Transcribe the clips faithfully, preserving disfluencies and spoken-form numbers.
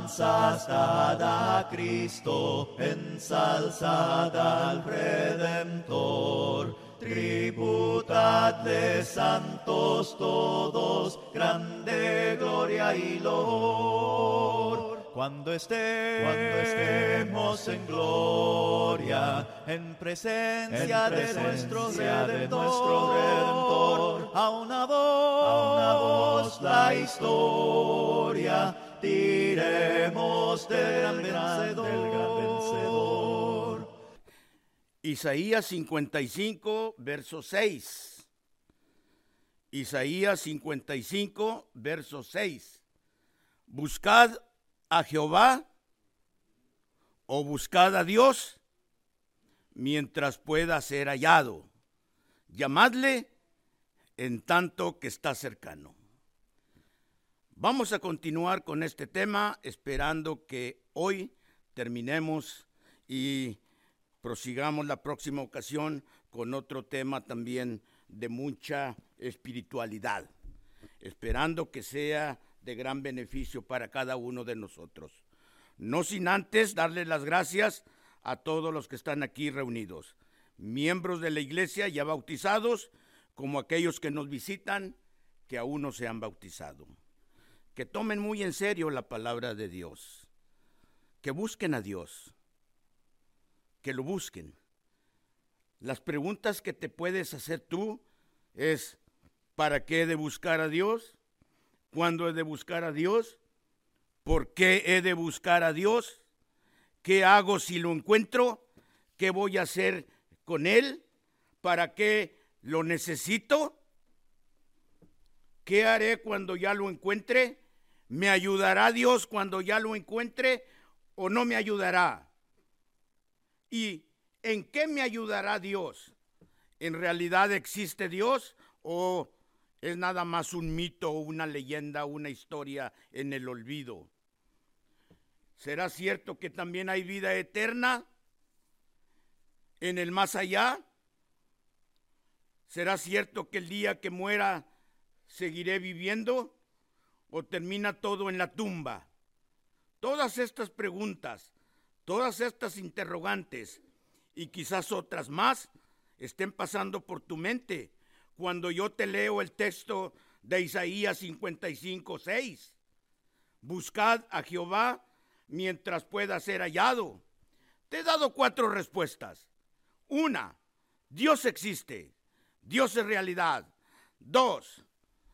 alabanzas dad a Cristo, ensalzad al Redentor. Tributadle santos todos, grande gloria y loor. Cuando, esté, cuando estemos en gloria, en presencia, en presencia de, nuestro Redentor, de nuestro Redentor, a una voz, a una voz la historia diremos del gran vencedor. Del gran vencedor. Isaías cincuenta y cinco, verso seis. Isaías cincuenta y cinco, verso seis. Buscad a Jehová o buscad a Dios mientras pueda ser hallado. Llamadle en tanto que está cercano. Vamos a continuar con este tema, esperando que hoy terminemos y prosigamos la próxima ocasión con otro tema también de mucha espiritualidad, esperando que sea de gran beneficio para cada uno de nosotros. No sin antes darles las gracias a todos los que están aquí reunidos, miembros de la iglesia ya bautizados, como aquellos que nos visitan que aún no se han bautizado. Que tomen muy en serio la palabra de Dios, que busquen a Dios, que lo busquen. Las preguntas que te puedes hacer tú es: ¿para qué he de buscar a Dios? ¿Cuándo he de buscar a Dios? ¿Por qué he de buscar a Dios? ¿Qué hago si lo encuentro? ¿Qué voy a hacer con él? ¿Para qué lo necesito? ¿Qué haré cuando ya lo encuentre? ¿Me ayudará Dios cuando ya lo encuentre o no me ayudará? ¿Y en qué me ayudará Dios? ¿En realidad existe Dios o es nada más un mito, una leyenda, una historia en el olvido? ¿Será cierto que también hay vida eterna en el más allá? ¿Será cierto que el día que muera seguiré viviendo o termina todo en la tumba? Todas estas preguntas, todas estas interrogantes y quizás otras más estén pasando por tu mente cuando yo te leo el texto de Isaías cincuenta y cinco, seis. Buscad a Jehová mientras pueda ser hallado. Te he dado cuatro respuestas. Una, Dios existe. Dios es realidad. Dos,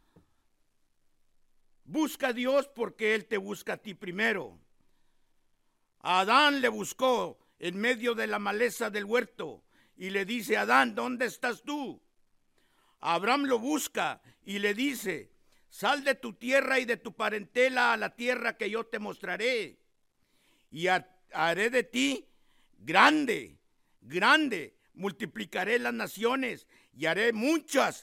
busca a Dios porque Él te busca a ti primero. A Adán le buscó en medio de la maleza del huerto y le dice: Adán, ¿dónde estás tú? A Abraham lo busca y le dice: sal de tu tierra y de tu parentela a la tierra que yo te mostraré, y haré de ti grande, grande, multiplicaré las naciones y haré muchas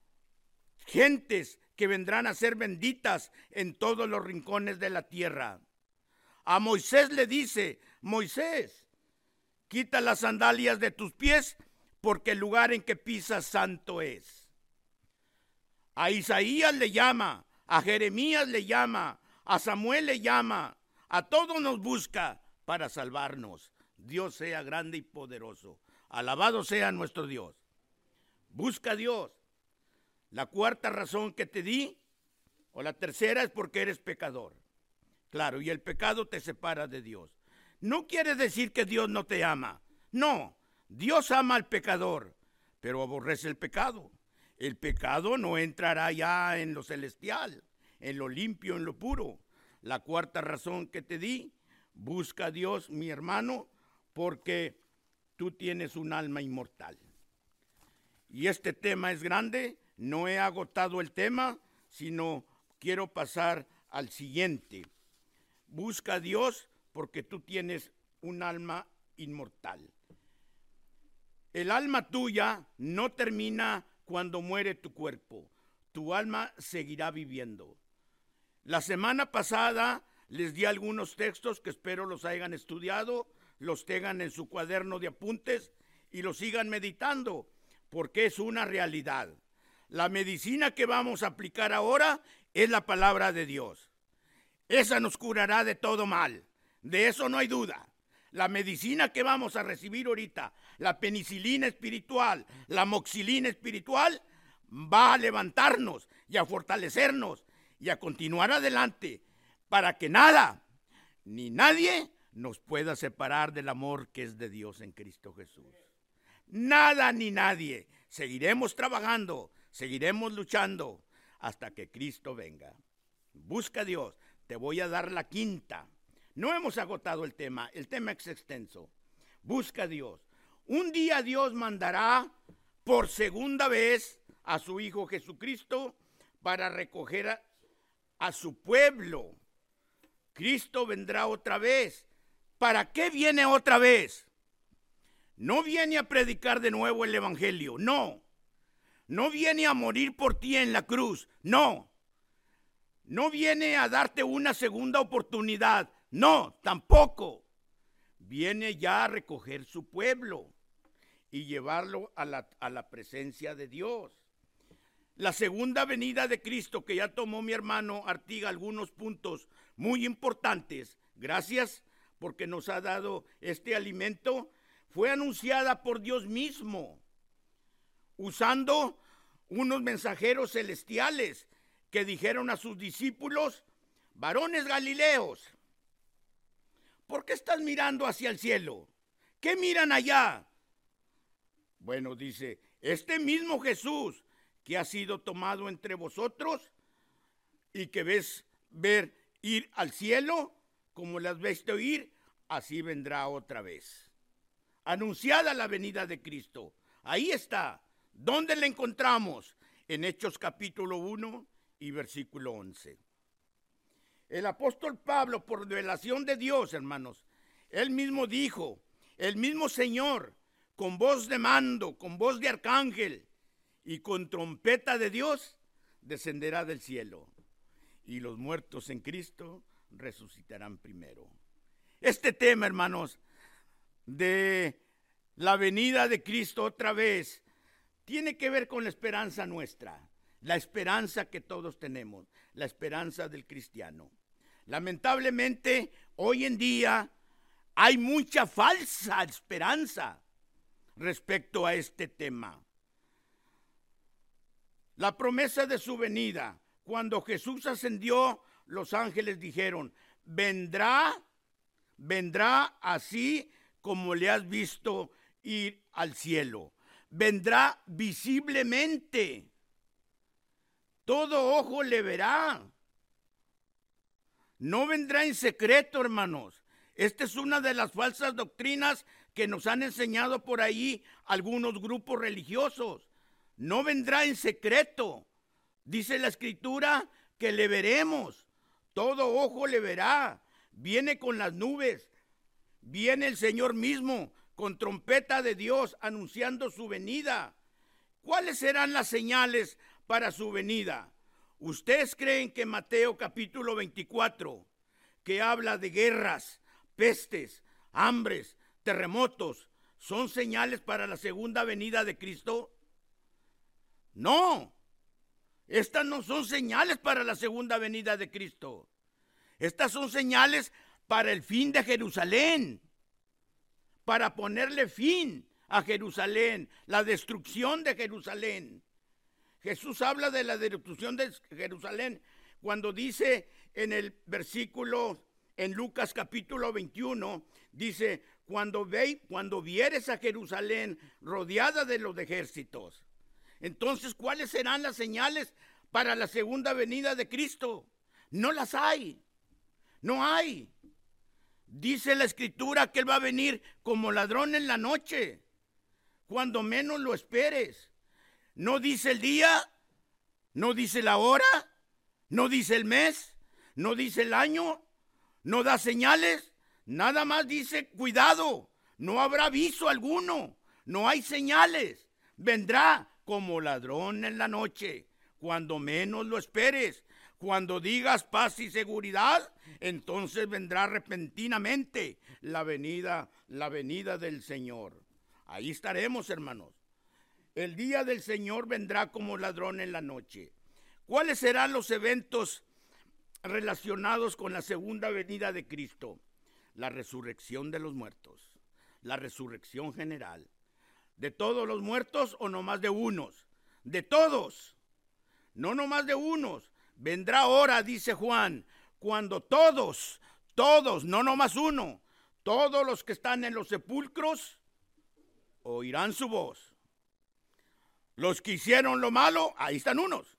gentes que vendrán a ser benditas en todos los rincones de la tierra. A Moisés le dice: Moisés, quita las sandalias de tus pies, porque el lugar en que pisas santo es. A Isaías le llama, a Jeremías le llama, a Samuel le llama, a todos nos busca para salvarnos. Dios sea grande y poderoso. Alabado sea nuestro Dios. Busca a Dios. La cuarta razón que te di, o la tercera, es porque eres pecador. Claro, y el pecado te separa de Dios. No quiere decir que Dios no te ama. No, Dios ama al pecador, pero aborrece el pecado. El pecado no entrará ya en lo celestial, en lo limpio, en lo puro. La cuarta razón que te di, busca a Dios, mi hermano, porque tú tienes un alma inmortal. Y este tema es grande, no he agotado el tema, sino quiero pasar al siguiente. Busca a Dios porque tú tienes un alma inmortal. El alma tuya no termina cuando muere tu cuerpo. Tu alma seguirá viviendo. La semana pasada les di algunos textos que espero los hayan estudiado, los tengan en su cuaderno de apuntes y los sigan meditando, porque es una realidad. La medicina que vamos a aplicar ahora es la palabra de Dios. esa nos curará de todo mal. De eso no hay duda. La medicina que vamos a recibir ahorita, la penicilina espiritual, la moxilina espiritual, va a levantarnos y a fortalecernos y a continuar adelante para que nada ni nadie nos pueda separar del amor que es de Dios en Cristo Jesús. Nada ni nadie. Seguiremos trabajando, seguiremos luchando hasta que Cristo venga. Busca a Dios. Te voy a dar la quinta. No hemos agotado el tema, el tema es extenso. Busca a Dios. Un día Dios mandará por segunda vez a su Hijo Jesucristo para recoger a, a su pueblo. Cristo vendrá otra vez. ¿Para qué viene otra vez? No viene a predicar de nuevo el evangelio, no. No viene a morir por ti en la cruz, no. No viene a darte una segunda oportunidad, no, tampoco. Viene ya a recoger su pueblo y llevarlo a la, a la presencia de Dios. La segunda venida de Cristo, que ya tomó mi hermano Artiga algunos puntos muy importantes, gracias porque nos ha dado este alimento, fue anunciada por Dios mismo, usando unos mensajeros celestiales que dijeron a sus discípulos: varones galileos, ¿por qué están mirando hacia el cielo? ¿Qué miran allá? Bueno, dice, este mismo Jesús que ha sido tomado entre vosotros y que ves ver ir al cielo, como las ves oír, así vendrá otra vez. Anunciada la venida de Cristo. Ahí está. ¿Dónde la encontramos? En Hechos capítulo uno y versículo once. El apóstol Pablo, por revelación de Dios, hermanos, él mismo dijo, el mismo Señor, con voz de mando, con voz de arcángel y con trompeta de Dios, descenderá del cielo. Y los muertos en Cristo resucitarán primero. Este tema, hermanos, de la venida de Cristo otra vez, tiene que ver con la esperanza nuestra, la esperanza que todos tenemos, la esperanza del cristiano. Lamentablemente, hoy en día hay mucha falsa esperanza respecto a este tema. La promesa de su venida, cuando Jesús ascendió, los ángeles dijeron, vendrá, vendrá así como le has visto ir al cielo. Vendrá visiblemente. Todo ojo le verá. No vendrá en secreto, hermanos. Esta es una de las falsas doctrinas que nos han enseñado por ahí algunos grupos religiosos. No vendrá en secreto. Dice la Escritura que le veremos. Todo ojo le verá. Viene con las nubes. Viene el Señor mismo con trompeta de Dios anunciando su venida. ¿Cuáles serán las señales para su venida? ¿Ustedes creen que Mateo capítulo veinticuatro, que habla de guerras, pestes, hambres, terremotos, son señales para la segunda venida de Cristo? No, estas no son señales para la segunda venida de Cristo. Estas son señales para el fin de Jerusalén, para ponerle fin a Jerusalén, la destrucción de Jerusalén. Jesús habla de la destrucción de Jerusalén cuando dice en el versículo, en Lucas capítulo veintiuno, dice, cuando, ve, cuando vieres a Jerusalén rodeada de los ejércitos. Entonces, ¿cuáles serán las señales para la segunda venida de Cristo? No las hay, no hay. Dice la Escritura que Él va a venir como ladrón en la noche, cuando menos lo esperes. No dice el día, no dice la hora, no dice el mes, no dice el año, no da señales, nada más dice cuidado, no habrá aviso alguno, no hay señales. Vendrá como ladrón en la noche, cuando menos lo esperes. Cuando digas paz y seguridad, entonces vendrá repentinamente la venida, la venida del Señor. Ahí estaremos, hermanos. El día del Señor vendrá como ladrón en la noche. ¿Cuáles serán los eventos relacionados con la segunda venida de Cristo: la resurrección de los muertos, la resurrección general. ¿De todos los muertos o nomás de unos? De todos, no nomás de unos. Vendrá hora, dice Juan, cuando todos, todos, no nomás uno, todos los que están en los sepulcros oirán su voz. Los que hicieron lo malo, ahí están unos.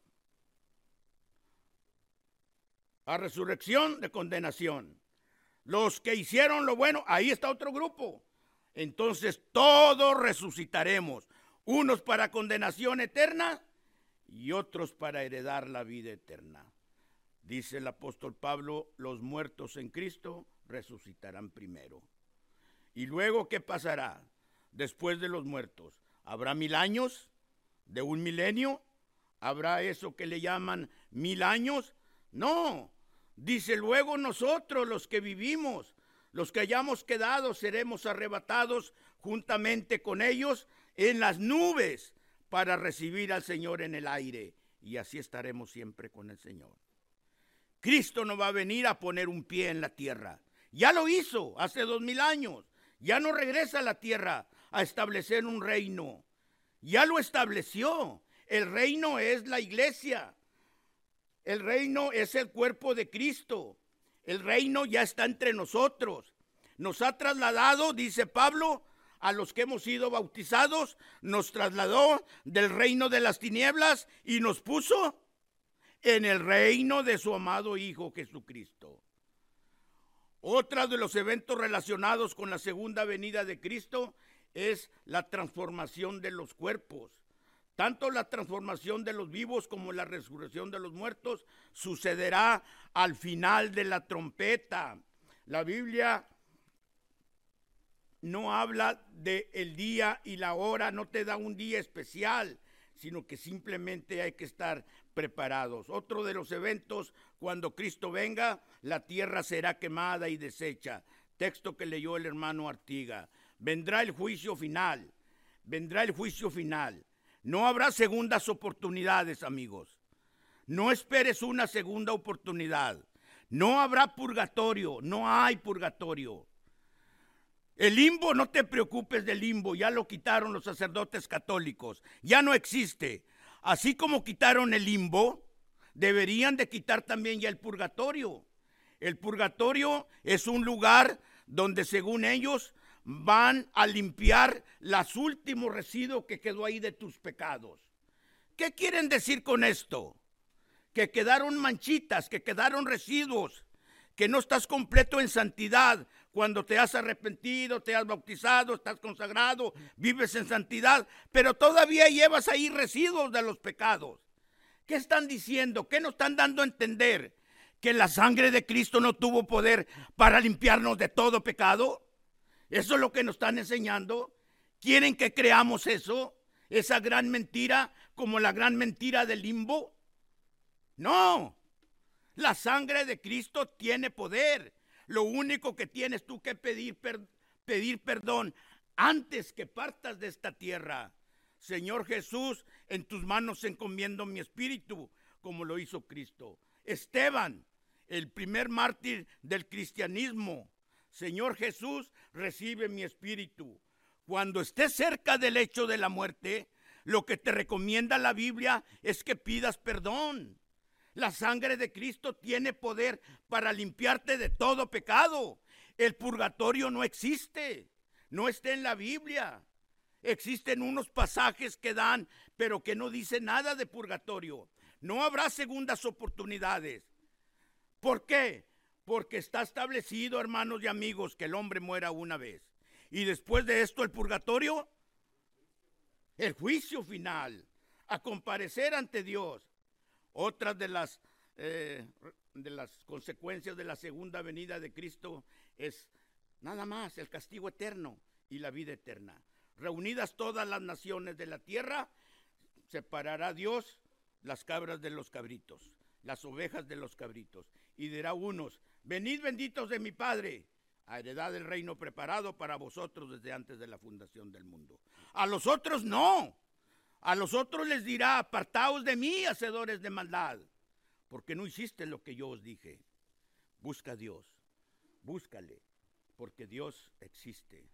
A resurrección de condenación. Los que hicieron lo bueno, ahí está otro grupo. Entonces todos resucitaremos, unos para condenación eterna y otros para heredar la vida eterna. Dice el apóstol Pablo, los muertos en Cristo resucitarán primero. ¿Y luego qué pasará después de los muertos? ¿Habrá mil años de un milenio? ¿Habrá eso que le llaman mil años? No, dice luego nosotros los que vivimos, los que hayamos quedado, seremos arrebatados juntamente con ellos en las nubes para recibir al Señor en el aire, y así estaremos siempre con el Señor. Cristo no va a venir a poner un pie en la tierra. Ya lo hizo hace dos mil años. Ya no regresa a la tierra a establecer un reino. Ya lo estableció. El reino es la iglesia. El reino es el cuerpo de Cristo. El reino ya está entre nosotros. Nos ha trasladado, dice Pablo, a los que hemos sido bautizados, nos trasladó del reino de las tinieblas y nos puso en el reino de su amado Hijo Jesucristo. Otro de los eventos relacionados con la segunda venida de Cristo es la transformación de los cuerpos. Tanto la transformación de los vivos como la resurrección de los muertos sucederá al final de la trompeta. La Biblia no habla de el día y la hora, no te da un día especial, sino que simplemente hay que estar preparados. Otro de los eventos, cuando Cristo venga, la tierra será quemada y deshecha. Texto que leyó el hermano Artiga. Vendrá el juicio final, vendrá el juicio final. No habrá segundas oportunidades, amigos. No esperes una segunda oportunidad. No habrá purgatorio, no hay purgatorio. El limbo, no te preocupes del limbo, ya lo quitaron los sacerdotes católicos, ya no existe. Así como quitaron el limbo, deberían de quitar también ya el purgatorio. El purgatorio es un lugar donde, según ellos, van a limpiar los últimos residuos que quedó ahí de tus pecados. ¿Qué quieren decir con esto? Que quedaron manchitas, que quedaron residuos, que no estás completo en santidad. Cuando te has arrepentido, te has bautizado, estás consagrado, vives en santidad, pero todavía llevas ahí residuos de los pecados. ¿Qué están diciendo? ¿Qué nos están dando a entender? ¿Que la sangre de Cristo no tuvo poder para limpiarnos de todo pecado? ¿Eso es lo que nos están enseñando? ¿Quieren que creamos eso? ¿Esa gran mentira como la gran mentira del limbo? No, la sangre de Cristo tiene poder. Lo único que tienes tú que pedir, per, pedir perdón antes que partas de esta tierra. Señor Jesús, en tus manos encomiendo mi espíritu, como lo hizo Cristo. Esteban, el primer mártir del cristianismo. Señor Jesús, recibe mi espíritu. Cuando estés cerca del lecho de la muerte, lo que te recomienda la Biblia es que pidas perdón. La sangre de Cristo tiene poder para limpiarte de todo pecado. El purgatorio no existe, no está en la Biblia. Existen unos pasajes que dan, pero que no dicen nada de purgatorio. No habrá segundas oportunidades. ¿Por qué? Porque está establecido, hermanos y amigos, que el hombre muera una vez. Y después de esto, el purgatorio, el juicio final, a comparecer ante Dios. Otra de las, eh, de las consecuencias de la segunda venida de Cristo es nada más el castigo eterno y la vida eterna. Reunidas todas las naciones de la tierra, separará Dios las cabras de los cabritos, las ovejas de los cabritos, y dirá a unos: venid benditos de mi Padre, a heredad del reino preparado para vosotros desde antes de la fundación del mundo. A los otros no. A los otros les dirá: apartaos de mí, hacedores de maldad. porque no hiciste lo que yo os dije. Busca a Dios, búscale, porque Dios existe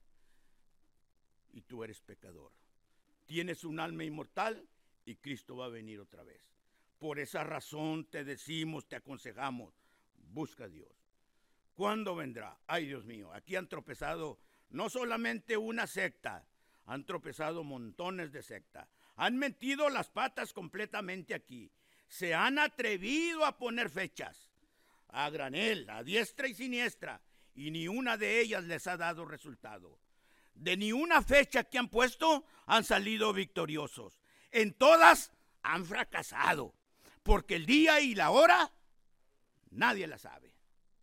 y tú eres pecador. Tienes un alma inmortal y Cristo va a venir otra vez. Por esa razón te decimos, te aconsejamos, busca a Dios. ¿Cuándo vendrá? Ay, Dios mío, aquí han tropezado no solamente una secta, han tropezado montones de sectas. Han metido las patas completamente aquí. Se han atrevido a poner fechas a granel, a diestra y siniestra, y ni una de ellas les ha dado resultado. De ni una fecha que han puesto han salido victoriosos. En todas han fracasado, porque el día y la hora nadie la sabe.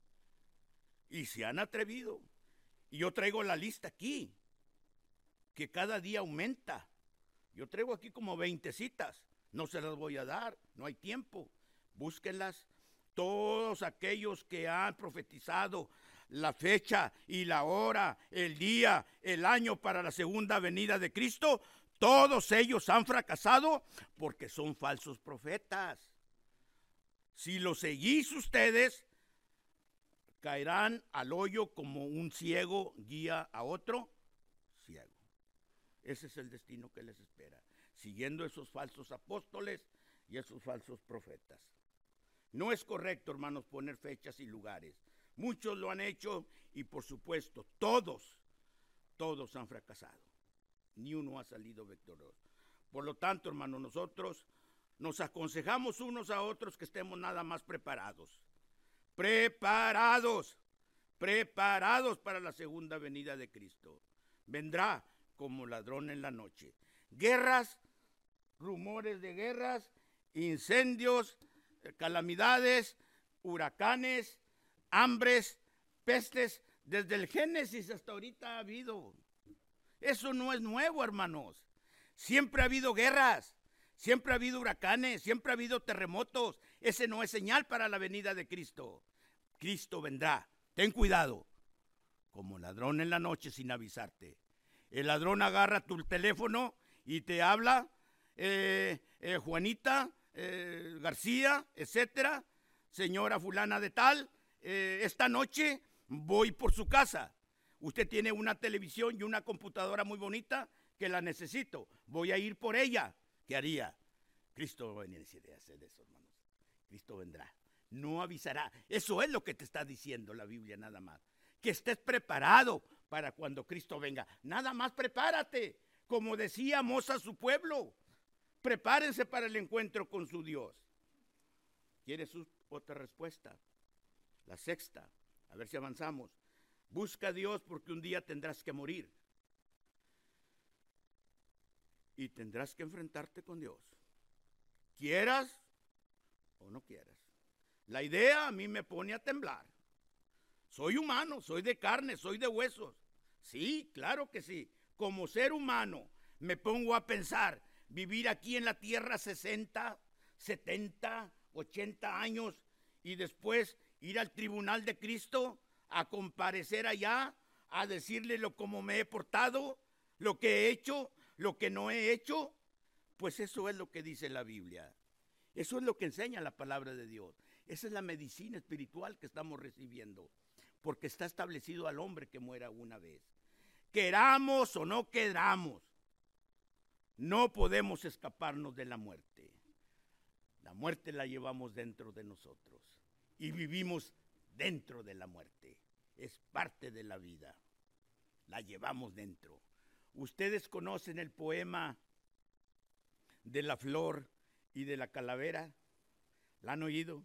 Y se han atrevido. Y yo traigo la lista aquí, que cada día aumenta. Yo traigo aquí como veinte citas. No se las voy a dar, no hay tiempo. Búsquenlas. Todos aquellos que han profetizado la fecha y la hora, el día, el año para la segunda venida de Cristo, todos ellos han fracasado porque son falsos profetas. Si los seguís ustedes, caerán al hoyo como un ciego guía a otro ciego. Ese es el destino que les espera, siguiendo esos falsos apóstoles y esos falsos profetas. No es correcto, hermanos, poner fechas y lugares. Muchos lo han hecho y, por supuesto, todos, todos han fracasado. Ni uno ha salido victorioso. Por lo tanto, hermanos, nosotros nos aconsejamos unos a otros que estemos nada más preparados. Preparados, preparados para la segunda venida de Cristo. Vendrá como ladrón en la noche. Guerras, rumores de guerras, incendios, calamidades, huracanes, hambres, pestes, desde el Génesis hasta ahorita ha habido. Eso no es nuevo, hermanos. Siempre ha habido guerras, siempre ha habido huracanes, siempre ha habido terremotos. Ese no es señal para la venida de Cristo. Cristo vendrá. Ten cuidado. Como ladrón en la noche sin avisarte. El ladrón agarra tu teléfono y te habla, eh, eh, Juanita, eh, García, etcétera, señora fulana de tal, eh, esta noche voy por su casa. Usted tiene una televisión y una computadora muy bonita que la necesito. Voy a ir por ella. ¿Qué haría? Cristo va a venir a hacer eso, hermanos. Cristo vendrá. No avisará. Eso es lo que te está diciendo la Biblia nada más. Que estés preparado para cuando Cristo venga. Nada más prepárate. Como decía Moza a su pueblo. Prepárense para el encuentro con su Dios. ¿Quieres otra respuesta? La sexta. A ver si avanzamos. Busca a Dios porque un día tendrás que morir. Y tendrás que enfrentarte con Dios. Quieras o no quieras. La idea a mí me pone a temblar. Soy humano, soy de carne, soy de huesos. Sí, claro que sí. Como ser humano me pongo a pensar, vivir aquí en la tierra sesenta, setenta, ochenta años y después ir al tribunal de Cristo a comparecer allá, a decirle lo como me he portado, lo que he hecho, lo que no he hecho. Pues eso es lo que dice la Biblia. Eso es lo que enseña la palabra de Dios. Esa es la medicina espiritual que estamos recibiendo, porque está establecido al hombre que muera una vez. Queramos o no queramos, no podemos escaparnos de la muerte. La muerte la llevamos dentro de nosotros y vivimos dentro de la muerte. Es parte de la vida. La llevamos dentro. Ustedes conocen el poema de la flor y de la calavera. ¿La han oído?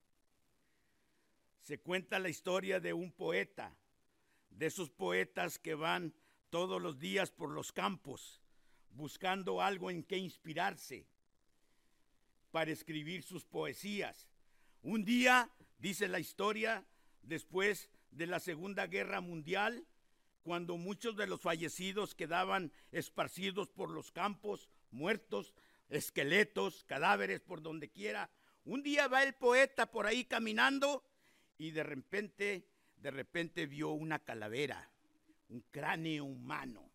Se cuenta la historia de un poeta, de esos poetas que van todos los días por los campos buscando algo en que inspirarse para escribir sus poesías. Un día, dice la historia, después de la Segunda Guerra Mundial, cuando muchos de los fallecidos quedaban esparcidos por los campos, muertos, esqueletos, cadáveres por donde quiera, un día va el poeta por ahí caminando y de repente, de repente vio una calavera, un cráneo humano,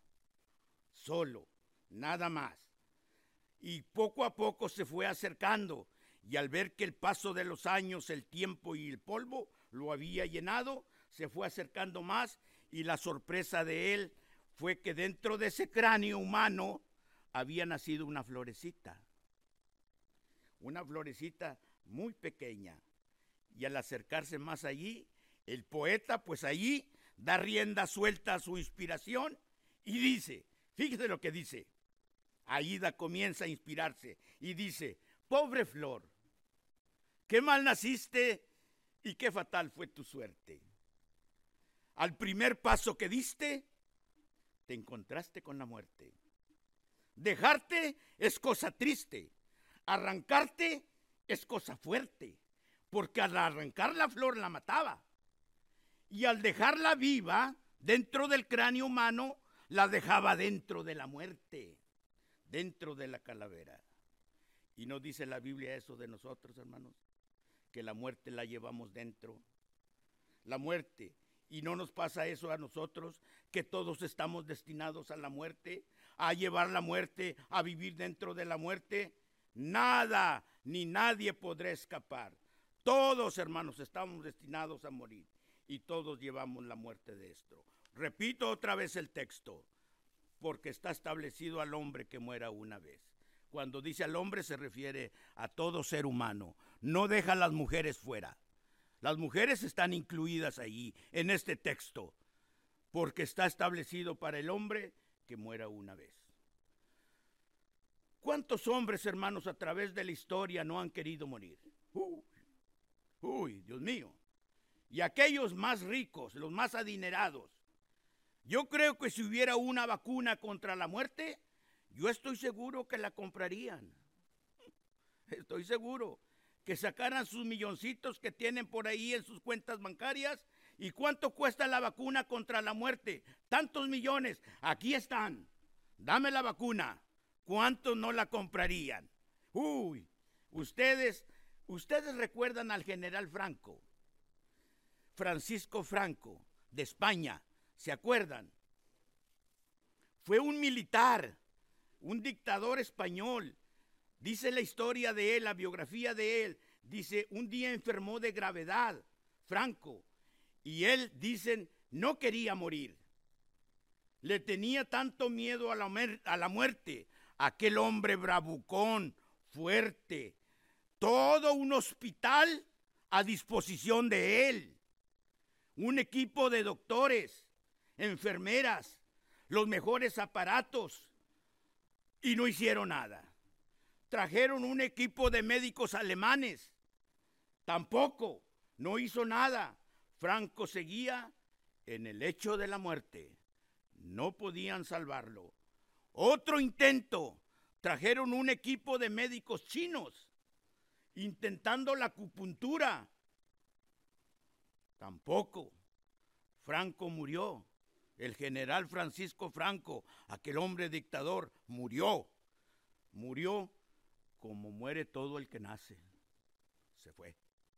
solo, nada más. Y poco a poco se fue acercando y al ver que el paso de los años, el tiempo y el polvo lo había llenado, se fue acercando más, y la sorpresa de él fue que dentro de ese cráneo humano había nacido una florecita, una florecita muy pequeña. Y al acercarse más allí, el poeta pues allí da rienda suelta a su inspiración y dice, fíjese lo que dice, Aída comienza a inspirarse y dice, pobre flor, qué mal naciste y qué fatal fue tu suerte. Al primer paso que diste, te encontraste con la muerte. Dejarte es cosa triste, arrancarte es cosa fuerte, porque al arrancar la flor la mataba, y al dejarla viva dentro del cráneo humano, la dejaba dentro de la muerte, dentro de la calavera. Y no dice la Biblia eso de nosotros, hermanos, que la muerte la llevamos dentro. La muerte, y no nos pasa eso a nosotros, que todos estamos destinados a la muerte, a llevar la muerte, a vivir dentro de la muerte. Nada ni nadie podrá escapar. Todos, hermanos, estamos destinados a morir y todos llevamos la muerte de esto. Repito otra vez el texto, porque está establecido al hombre que muera una vez. Cuando dice al hombre se refiere a todo ser humano. No deja a las mujeres fuera. Las mujeres están incluidas ahí en este texto, porque está establecido para el hombre que muera una vez. ¿Cuántos hombres, hermanos, a través de la historia no han querido morir? Uy, uy, Dios mío. Y aquellos más ricos, los más adinerados. Yo creo que si hubiera una vacuna contra la muerte, yo estoy seguro que la comprarían. Estoy seguro que sacaran sus milloncitos que tienen por ahí en sus cuentas bancarias. ¿Y cuánto cuesta la vacuna contra la muerte? Tantos millones. Aquí están. Dame la vacuna. ¿Cuántos no la comprarían? Uy, ustedes, ustedes recuerdan al general Franco, Francisco Franco, de España, ¿se acuerdan? Fue un militar, un dictador español. Dice la historia de él, la biografía de él, dice, un día enfermó de gravedad, Franco, y él, dicen, no quería morir. Le tenía tanto miedo a la, a la muerte, aquel hombre bravucón, fuerte, todo un hospital a disposición de él, un equipo de doctores, enfermeras, los mejores aparatos, y no hicieron nada. Trajeron un equipo de médicos alemanes, tampoco, no hizo nada. Franco seguía en el lecho de la muerte, no podían salvarlo. Otro intento, trajeron un equipo de médicos chinos, intentando la acupuntura, tampoco. Franco murió, el general Francisco Franco, aquel hombre dictador, murió, murió como muere todo el que nace, se fue.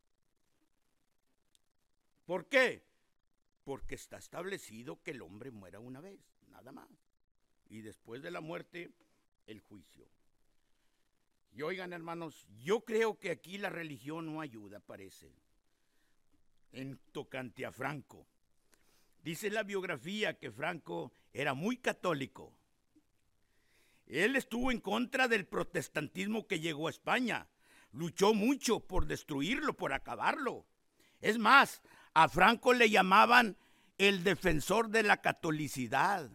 ¿Por qué? Porque está establecido que el hombre muera una vez, nada más. Y después de la muerte, el juicio. Y oigan, hermanos, yo creo que aquí la religión no ayuda, parece. En tocante a Franco. Dice la biografía que Franco era muy católico. Él estuvo en contra del protestantismo que llegó a España. Luchó mucho por destruirlo, por acabarlo. Es más, a Franco le llamaban el defensor de la catolicidad.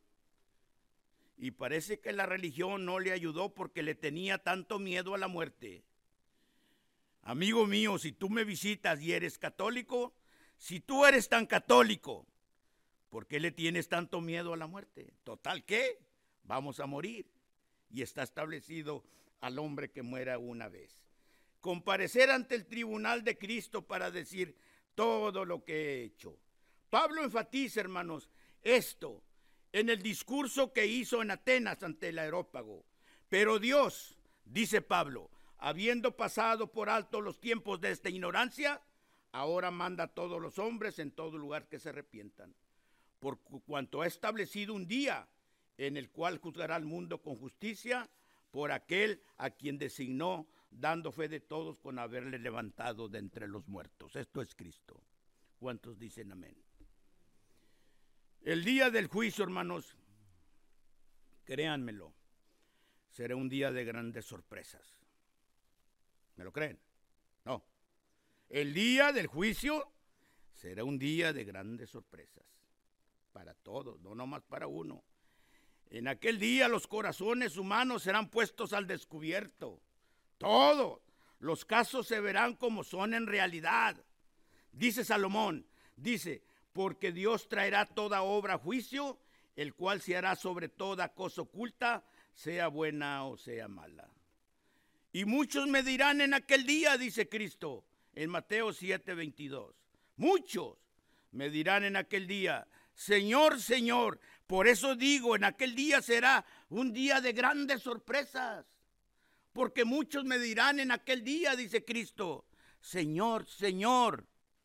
Y parece que la religión no le ayudó porque le tenía tanto miedo a la muerte. Amigo mío, si tú me visitas y eres católico, si tú eres tan católico, ¿por qué le tienes tanto miedo a la muerte? Total, ¿qué? Vamos a morir. Y está establecido al hombre que muera una vez. Comparecer ante el tribunal de Cristo para decir todo lo que he hecho. Pablo enfatiza, hermanos, esto en el discurso que hizo en Atenas ante el Areópago. Pero Dios, dice Pablo, habiendo pasado por alto los tiempos de esta ignorancia, ahora manda a todos los hombres en todo lugar que se arrepientan. Por cuanto ha establecido un día en el cual juzgará al mundo con justicia por aquel a quien designó dando fe de todos con haberle levantado de entre los muertos. Esto es Cristo. ¿Cuántos dicen amén? El día del juicio, hermanos, créanmelo, será un día de grandes sorpresas. ¿Me lo creen? No. El día del juicio será un día de grandes sorpresas. Para todos, no nomás para uno. En aquel día los corazones humanos serán puestos al descubierto. Todos los casos se verán como son en realidad. Dice Salomón, dice, porque Dios traerá toda obra a juicio, el cual se hará sobre toda cosa oculta, sea buena o sea mala. Y muchos me dirán en aquel día, dice Cristo, en Mateo siete, veintidós. Muchos me dirán en aquel día, Señor, Señor. Por eso digo, en aquel día será un día de grandes sorpresas. Porque muchos me dirán en aquel día, dice Cristo, Señor, Señor,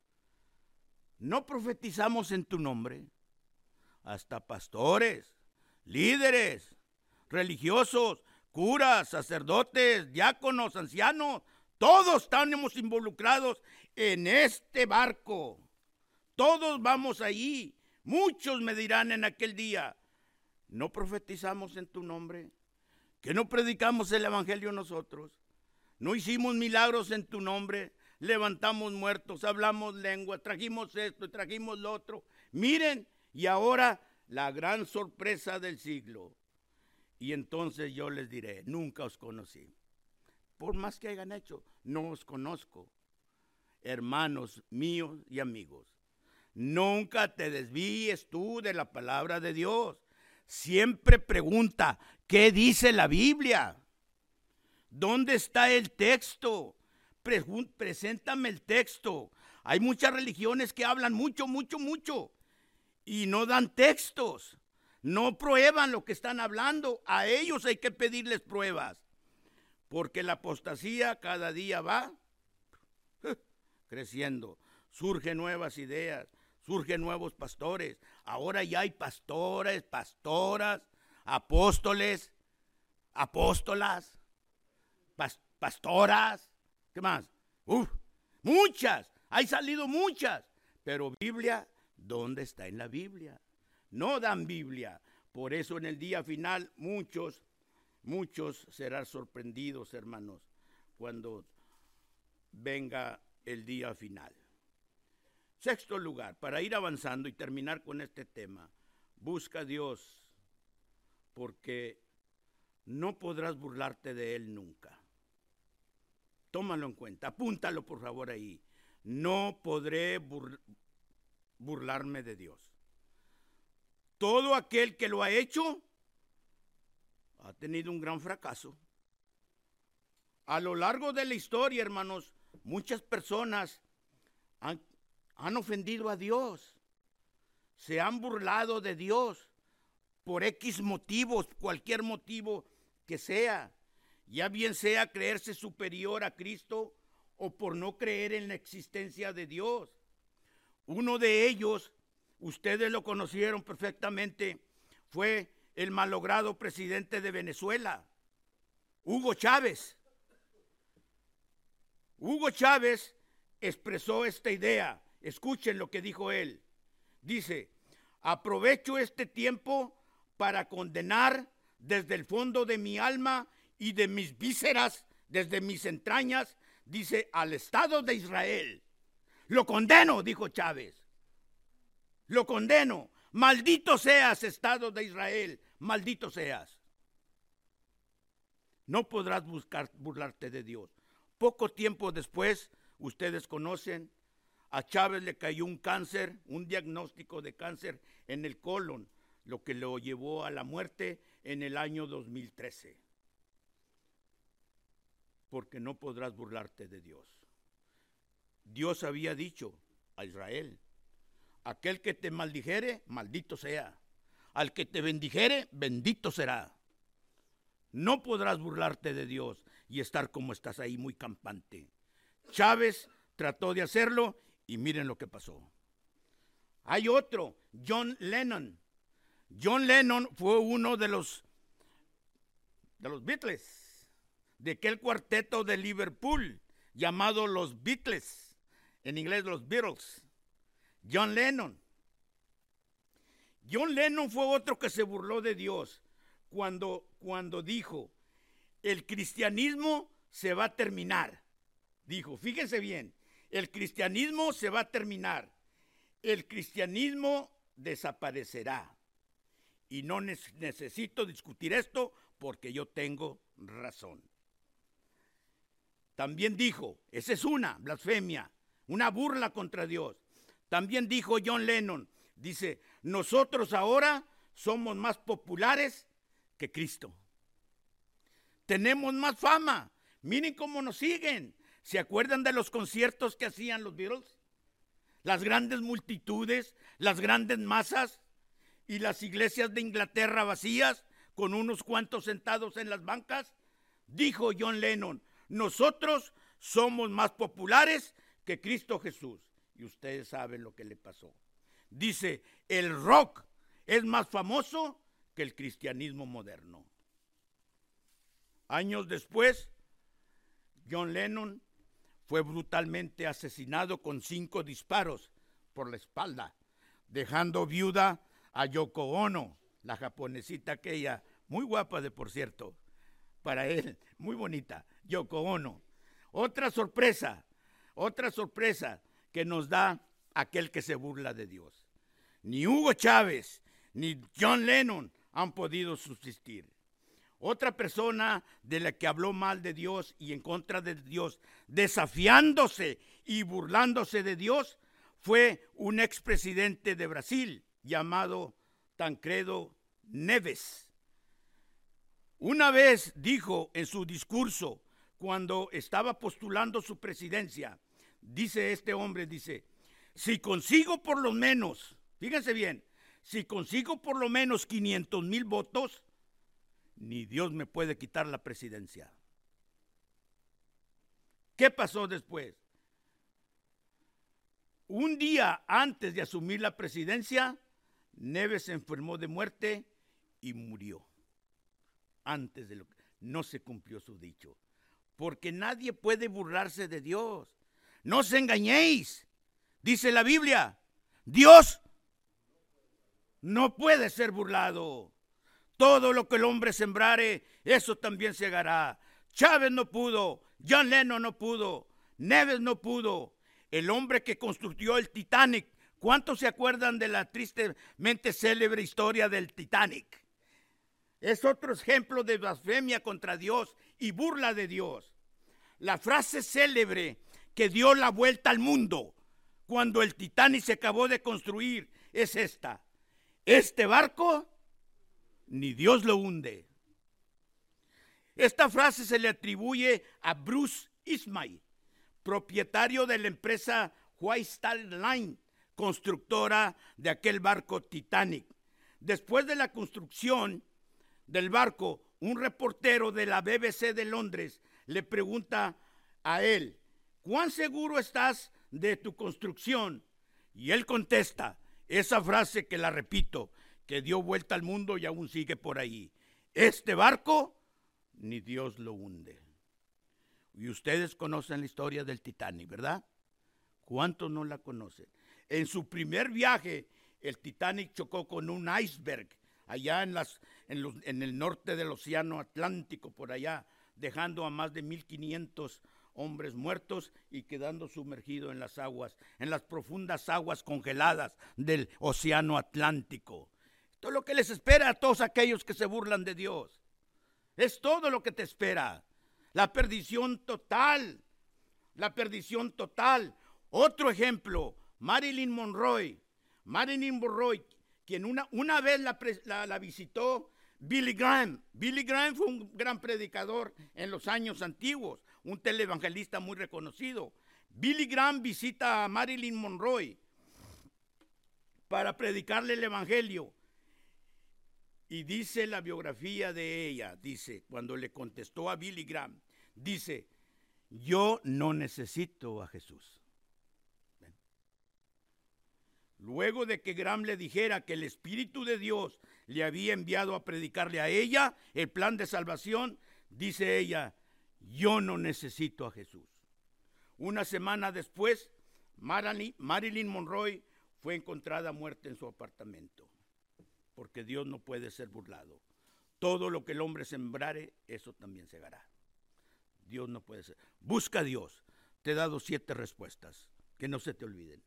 ¿no profetizamos en tu nombre? Hasta pastores, líderes, religiosos, curas, sacerdotes, diáconos, ancianos, todos estamos involucrados en este barco. Todos vamos allí. Muchos me dirán en aquel día, ¿no profetizamos en tu nombre? ¿Que no predicamos el evangelio nosotros? ¿No hicimos milagros en tu nombre? Levantamos muertos, hablamos lengua, trajimos esto y trajimos lo otro. Miren, y ahora la gran sorpresa del siglo. Y entonces yo les diré, nunca os conocí. Por más que hayan hecho, no os conozco. Hermanos míos y amigos, nunca te desvíes tú de la palabra de Dios. Siempre pregunta, ¿qué dice la Biblia? ¿Dónde está el texto? Pregun- preséntame el texto. Hay muchas religiones que hablan mucho, mucho, mucho y no dan textos. No prueban lo que están hablando. A ellos hay que pedirles pruebas. Porque la apostasía cada día va creciendo. Surgen nuevas ideas, surgen nuevos pastores. Ahora ya hay pastores, pastoras, apóstoles, apóstolas, pas- pastoras. ¿Qué más? Uf, muchas. Hay salido muchas. Pero Biblia, ¿dónde está en la Biblia? No dan Biblia. Por eso en el día final muchos, muchos serán sorprendidos, hermanos, cuando venga el día final. Sexto lugar, para ir avanzando y terminar con este tema, busca a Dios, porque no podrás burlarte de Él nunca. Tómalo en cuenta, apúntalo por favor ahí. No podré bur- burlarme de Dios. Todo aquel que lo ha hecho ha tenido un gran fracaso. A lo largo de la historia, hermanos, muchas personas han, han ofendido a Dios, se han burlado de Dios por X motivos, cualquier motivo que sea, ya bien sea creerse superior a Cristo o por no creer en la existencia de Dios. Uno de ellos, ustedes lo conocieron perfectamente, fue el malogrado presidente de Venezuela, Hugo Chávez. Hugo Chávez expresó esta idea. Escuchen lo que dijo él. Dice, aprovecho este tiempo para condenar desde el fondo de mi alma y de mis vísceras, desde mis entrañas, dice, al Estado de Israel. Lo condeno, dijo Chávez. Lo condeno. Maldito seas, Estado de Israel. Maldito seas. No podrás buscar, burlarte de Dios. Poco tiempo después, ustedes conocen, a Chávez le cayó un cáncer, un diagnóstico de cáncer en el colon, lo que lo llevó a la muerte en el año dos mil trece. Porque no podrás burlarte de Dios. Dios había dicho a Israel, aquel que te maldijere, maldito sea. Al que te bendijere, bendito será. No podrás burlarte de Dios y estar como estás ahí muy campante. Chávez trató de hacerlo y miren lo que pasó. Hay otro, John Lennon. John Lennon fue uno de los, de los Beatles, de aquel cuarteto de Liverpool llamado los Beatles, en inglés los Beatles, John Lennon. John Lennon fue otro que se burló de Dios cuando, cuando dijo, el cristianismo se va a terminar. Dijo, fíjense bien, el cristianismo se va a terminar. El cristianismo desaparecerá. Y no necesito discutir esto porque yo tengo razón. También dijo, esa es una blasfemia, una burla contra Dios. También dijo John Lennon, dice, nosotros ahora somos más populares que Cristo. Tenemos más fama. Miren cómo nos siguen. ¿Se acuerdan de los conciertos que hacían los Beatles? Las grandes multitudes, las grandes masas y las iglesias de Inglaterra vacías con unos cuantos sentados en las bancas. Dijo John Lennon, nosotros somos más populares que Cristo Jesús. Y ustedes saben lo que le pasó. Dice, el rock es más famoso que el cristianismo moderno. Años después, John Lennon fue brutalmente asesinado con cinco disparos por la espalda, dejando viuda a Yoko Ono, la japonesita aquella, muy guapa de por cierto, para él, muy bonita, Yoko Ono. Otra sorpresa, otra sorpresa que nos da aquel que se burla de Dios. Ni Hugo Chávez, ni John Lennon han podido subsistir. Otra persona de la que habló mal de Dios y en contra de Dios, desafiándose y burlándose de Dios, fue un expresidente de Brasil llamado Tancredo Neves. Una vez dijo en su discurso, cuando estaba postulando su presidencia, dice este hombre, dice, si consigo por lo menos, fíjense bien, si consigo por lo menos quinientos mil votos, ni Dios me puede quitar la presidencia. ¿Qué pasó después? Un día antes de asumir la presidencia, Neves se enfermó de muerte y murió. Antes de lo que no se cumplió su dicho. Porque nadie puede burlarse de Dios. No os engañéis. Dice la Biblia, Dios no puede ser burlado. Todo lo que el hombre sembrare, eso también segará. Chávez no pudo, John Lennon no pudo, Neves no pudo. El hombre que construyó el Titanic, ¿cuántos se acuerdan de la tristemente célebre historia del Titanic? Es otro ejemplo de blasfemia contra Dios y burla de Dios. La frase célebre que dio la vuelta al mundo cuando el Titanic se acabó de construir es esta: este barco ni Dios lo hunde. Esta frase se le atribuye a Bruce Ismay, propietario de la empresa White Star Line, constructora de aquel barco Titanic. Después de la construcción del barco, un reportero de la B B C de Londres le pregunta a él, ¿cuán seguro estás de tu construcción? Y él contesta, esa frase que la repito, que dio vuelta al mundo y aún sigue por ahí: este barco ni Dios lo hunde. Y ustedes conocen la historia del Titanic, ¿verdad? ¿Cuántos no la conocen? En su primer viaje, el Titanic chocó con un iceberg allá en, las, en, los, en el norte del Océano Atlántico, por allá, dejando a más de mil quinientos hombres muertos y quedando sumergido en las aguas, en las profundas aguas congeladas del Océano Atlántico. Esto es lo que les espera a todos aquellos que se burlan de Dios. Es todo lo que te espera. La perdición total. La perdición total. Otro ejemplo, Marilyn Monroe. Marilyn Monroe, quien una, una vez la, la, la visitó Billy Graham. Billy Graham fue un gran predicador en los años antiguos, un televangelista muy reconocido. Billy Graham visita a Marilyn Monroe para predicarle el evangelio. Y dice la biografía de ella, dice, cuando le contestó a Billy Graham, dice, yo no necesito a Jesús. ¿Ven? Luego de que Graham le dijera que el Espíritu de Dios le había enviado a predicarle a ella el plan de salvación, dice ella, yo no necesito a Jesús. Una semana después, Marilyn Monroe fue encontrada muerta en su apartamento, porque Dios no puede ser burlado. Todo lo que el hombre sembrare, eso también segará. Dios no puede ser. Busca a Dios. Te he dado siete respuestas, que no se te olviden.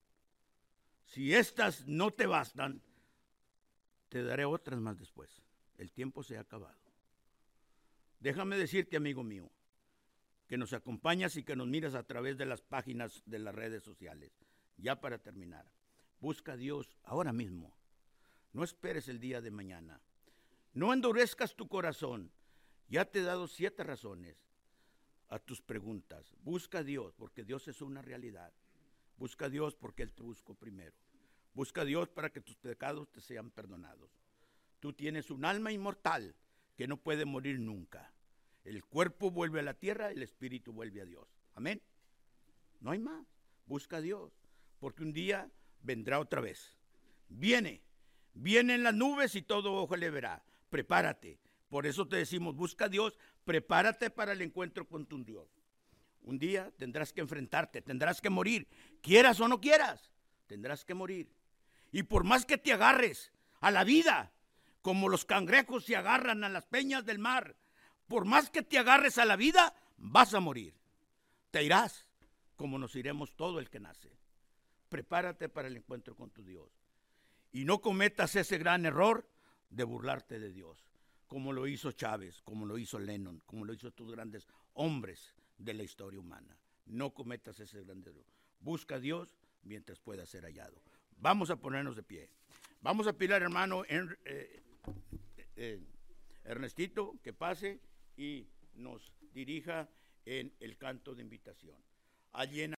Si estas no te bastan, te daré otras más después. El tiempo se ha acabado. Déjame decirte, amigo mío, que nos acompañas y que nos miras a través de las páginas de las redes sociales. Ya para terminar, busca a Dios ahora mismo. No esperes el día de mañana. No endurezcas tu corazón. Ya te he dado siete razones a tus preguntas. Busca a Dios, porque Dios es una realidad. Busca a Dios porque Él te buscó primero. Busca a Dios para que tus pecados te sean perdonados. Tú tienes un alma inmortal que no puede morir nunca. El cuerpo vuelve a la tierra, el espíritu vuelve a Dios. Amén. No hay más. Busca a Dios, porque un día vendrá otra vez. Viene, viene en las nubes y todo ojo le verá. Prepárate. Por eso te decimos, busca a Dios, prepárate para el encuentro con tu Dios. Un día tendrás que enfrentarte, tendrás que morir, quieras o no quieras, tendrás que morir. Y por más que te agarres a la vida, como los cangrejos se agarran a las peñas del mar, por más que te agarres a la vida, vas a morir. Te irás, como nos iremos todo el que nace. Prepárate para el encuentro con tu Dios. Y no cometas ese gran error de burlarte de Dios, como lo hizo Chávez, como lo hizo Lennon, como lo hizo estos grandes hombres de la historia humana. No cometas ese gran error. Busca a Dios mientras pueda ser hallado. Vamos a ponernos de pie. Vamos a pedir al hermano en, eh, eh, Ernestito que pase y nos dirija en el canto de invitación. Allí en